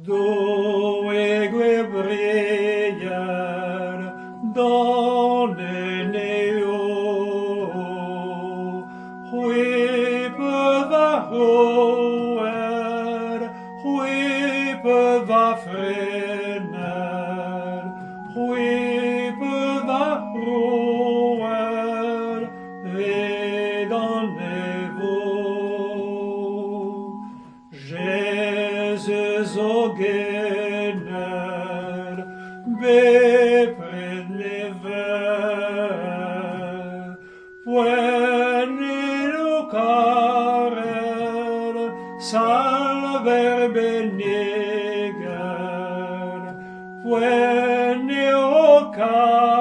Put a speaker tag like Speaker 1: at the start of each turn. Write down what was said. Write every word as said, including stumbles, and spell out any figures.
Speaker 1: Doegue briller donne neo, Huipe va hoer, Huipe va frener, Huipe va roer, et donne vo. Jesus o gener, bepred lever, puenir o carer, salver beniger, puenir o carer,